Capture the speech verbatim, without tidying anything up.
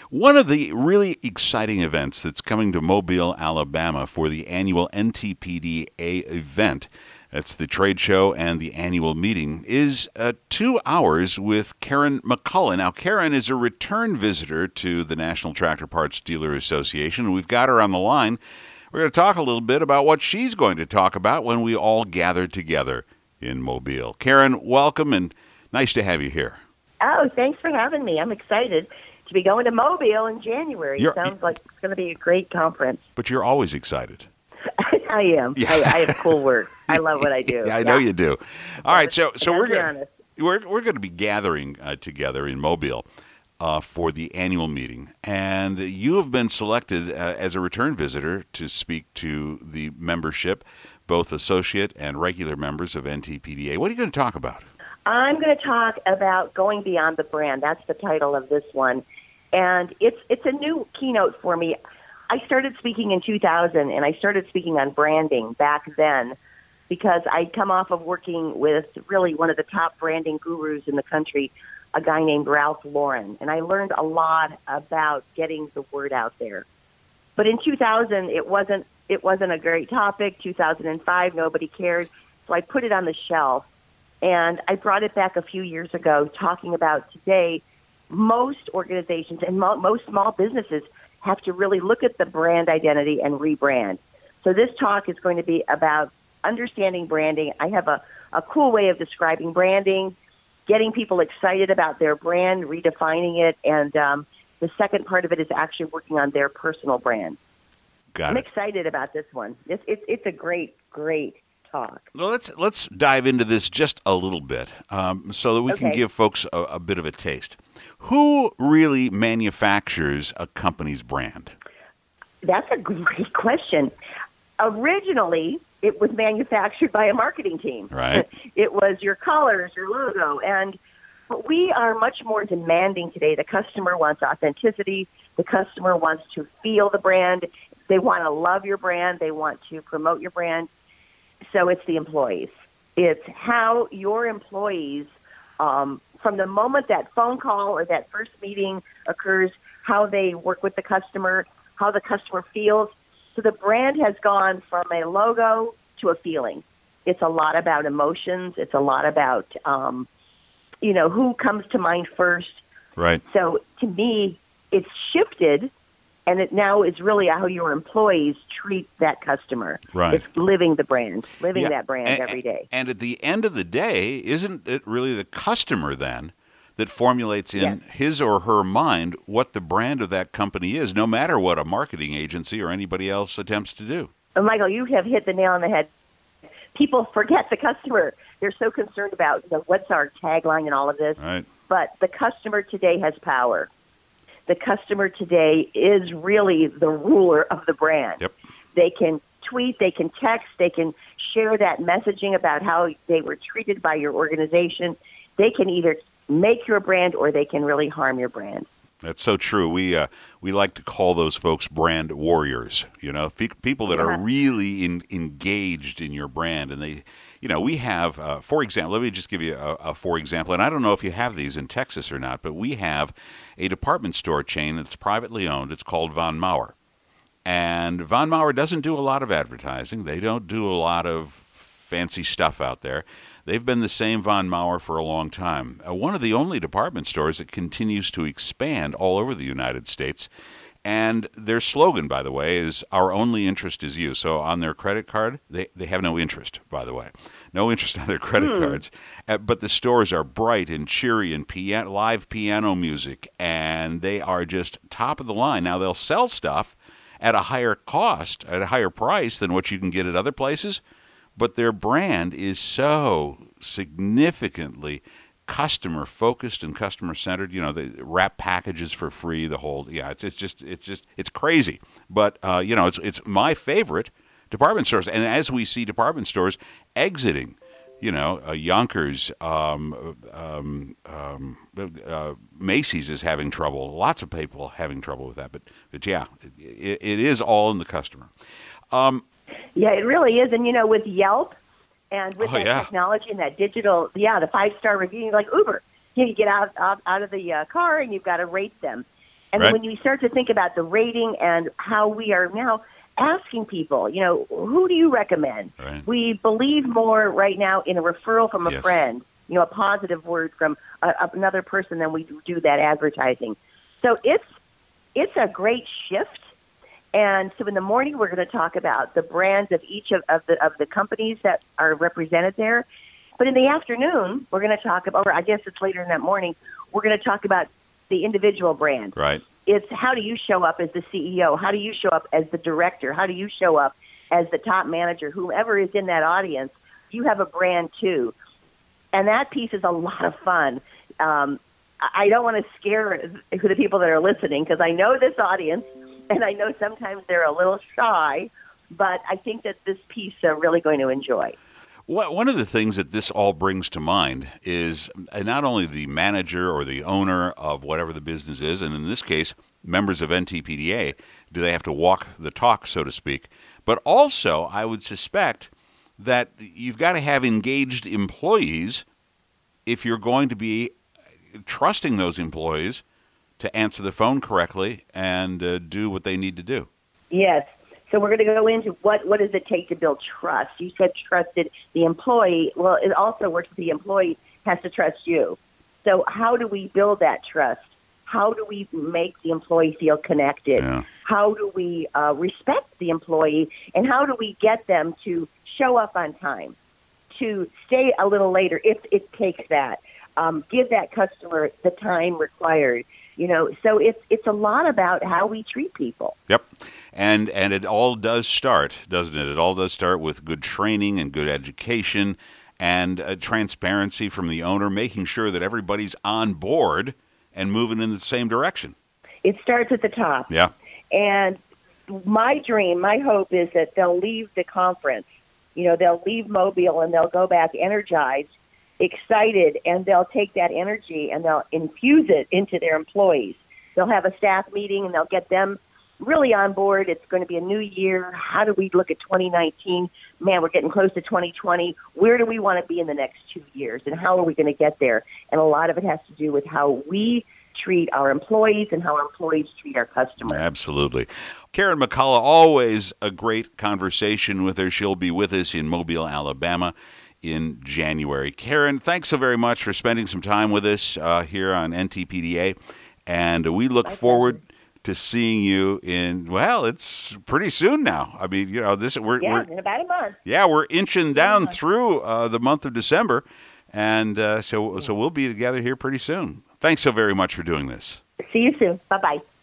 One of the really exciting events that's coming to Mobile, Alabama for the annual N T P D A event, that's the trade show and the annual meeting, is uh, two hours with Karen McCullen. Now, Karen is a return visitor to the National Tractor Parts Dealer Association. We've got her on the line. We're going to talk a little bit about what she's going to talk about when we all gather together in Mobile. Karen, welcome, and nice to have you here. Oh, thanks for having me. I'm excited to be going to Mobile in January. You're, Sounds like it's going to be a great conference. But you're always excited. I am. Yeah. I, I have cool work. I love what I do. Yeah, I know yeah. you do. All right, so so we're going going we're we're going to be gathering uh, together in Mobile uh, for the annual meeting, and you have been selected uh, as a return visitor to speak to the membership, both associate and regular members of N T P D A. What are you going to talk about? I'm going to talk about going beyond the brand. That's the title of this one. And it's it's a new keynote for me. I started speaking in two thousand, and I started speaking on branding back then because I'd come off of working with really one of the top branding gurus in the country, a guy named Ralph Lauren. And I learned a lot about getting the word out there. But in two thousand, it wasn't it wasn't a great topic. two thousand five, nobody cared. So I put it on the shelf. And I brought it back a few years ago talking about today, most organizations and mo- most small businesses have to really look at the brand identity and rebrand. So this talk is going to be about understanding branding. I have a, a cool way of describing branding, getting people excited about their brand, redefining it, and um, the second part of it is actually working on their personal brand. Got I'm it. excited about this one. It's, it's, it's a great, great talk. Well, let's let's dive into this just a little bit um, so that we can Okay. give folks a, a bit of a taste. Who really manufactures a company's brand? That's a great question. Originally, it was manufactured by a marketing team. Right. It was your colors, your logo, and but we are much more demanding today. The customer wants authenticity. The customer wants to feel the brand. They want to love your brand. They want to promote your brand. So it's the employees. It's how your employees, um, from the moment that phone call or that first meeting occurs, how they work with the customer, how the customer feels. So the brand has gone from a logo to a feeling. It's a lot about emotions. It's a lot about, um, you know, who comes to mind first. Right. So to me, it's shifted, and it now is really how your employees treat that customer. Right. It's living the brand, living Yeah, that brand and- every day. And at the end of the day, isn't it really the customer then that formulates in Yes. his or her mind what the brand of that company is, no matter what a marketing agency or anybody else attempts to do? And Michael, you have hit the nail on the head. People forget the customer. They're so concerned about, you know, what's our tagline and all of this. Right. But the customer today has power. The customer today is really the ruler of the brand. Yep. They can tweet, they can text, they can share that messaging about how they were treated by your organization. They can either make your brand or they can really harm your brand. That's so true. We uh, we like to call those folks brand warriors. You know, Pe- people that are Yeah. really in, engaged in your brand, and they, you know, we have, uh, for example, let me just give you a, a for example, and I don't know if you have these in Texas or not, but we have a department store chain that's privately owned. It's called Von Maur, and Von Maur doesn't do a lot of advertising. They don't do a lot of fancy stuff out there. They've been the same Von Maur for a long time. Uh, one of the only department stores that continues to expand all over the United States. And their slogan, by the way, is "Our only interest is you." So on their credit card, they, they have no interest, by the way. No interest on their credit Hmm. cards. Uh, but the stores are bright and cheery and piano, live piano music, and they are just top of the line. Now, they'll sell stuff at a higher cost, at a higher price than what you can get at other places, but their brand is so significantly customer focused and customer centered. You know, they wrap packages for free. The whole yeah, it's it's just it's just it's crazy. But uh, you know, it's it's my favorite department stores. And as we see department stores exiting, you know, uh, Yonkers, um, um, um, uh, Macy's is having trouble. Lots of people having trouble with that. But but yeah, it, it is all in the customer. Um, Yeah, it really is. And, you know, with Yelp and with Oh, that yeah. technology and that digital, yeah, the five-star review, like Uber, you, know, you get out, out, out of the uh, car and you've got to rate them. And Right. then when you start to think about the rating and how we are now asking people, you know, who do you recommend? Right. We believe more right now in a referral from a Yes. friend, you know, a positive word from a, another person than we do that advertising. So it's it's a great shift. And so in the morning, we're going to talk about the brands of each of, of the of the companies that are represented there. But in the afternoon, we're going to talk about, or I guess it's later in that morning, we're going to talk about the individual brand. Right. It's how do you show up as the C E O? How do you show up as the director? How do you show up as the top manager? Whoever is in that audience, you have a brand too. And that piece is a lot of fun. Um, I don't want to scare the people that are listening because I know this audience, and I know sometimes they're a little shy, but I think that this piece they're really going to enjoy. Well, one of the things that this all brings to mind is uh, not only the manager or the owner of whatever the business is, and in this case, members of N T P D A, do they have to walk the talk, so to speak, but also I would suspect that you've got to have engaged employees if you're going to be trusting those employees to answer the phone correctly and uh, do what they need to do. Yes. So we're going to go into what, what does it take to build trust. You said trusted the employee. Well, it also works with the employee has to trust you. So how do we build that trust? How do we make the employee feel connected? Yeah. How do we uh, respect the employee? And how do we get them to show up on time, to stay a little later if it takes that? Um, give that customer the time required. You know, so it's it's a lot about how we treat people. Yep. And and it all does start, doesn't it? It all does start with good training and good education and uh, transparency from the owner, making sure that everybody's on board and moving in the same direction. It starts at the top. Yeah. And my dream, my hope is that they'll leave the conference. You know, they'll leave Mobile and they'll go back energized, excited, and they'll take that energy and they'll infuse it into their employees. They'll have a staff meeting and they'll get them really on board. It's going to be a new year. How do we look at twenty nineteen? Man, we're getting close to twenty twenty. Where do we want to be in the next two years, and how are we going to get there? And a lot of it has to do with how we treat our employees and how our employees treat our customers. Absolutely. Karen McCullough, always a great conversation with her. She'll be with us in Mobile, Alabama in January. Karen, thanks so very much for spending some time with us uh, here on N T P D A, and we look My forward pleasure. to seeing you in, well, it's pretty soon now. I mean, you know, this we're, Yeah, we're in about a month. yeah, we're inching down month. through uh, the month of December, and uh, so so we'll be together here pretty soon. Thanks so very much for doing this. See you soon. Bye-bye.